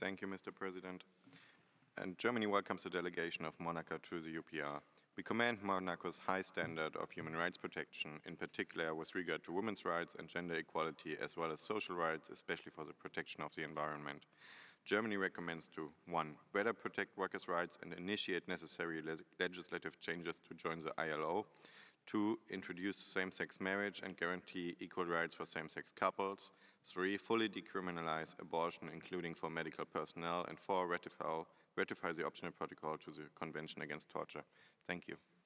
Thank you, Mr. President. And Germany welcomes the delegation of Monaco to the UPR. We commend Monaco's high standard of human rights protection, in particular with regard to women's rights and gender equality, as well as social rights, especially for the protection of the environment. Germany recommends to 1. Better protect workers' rights and initiate necessary legislative changes to join the ILO. 2. Introduce same-sex marriage and guarantee equal rights for same-sex couples. 3. Fully decriminalize abortion, including for medical personnel. And 4. Ratify the optional protocol to the Convention Against Torture. Thank you.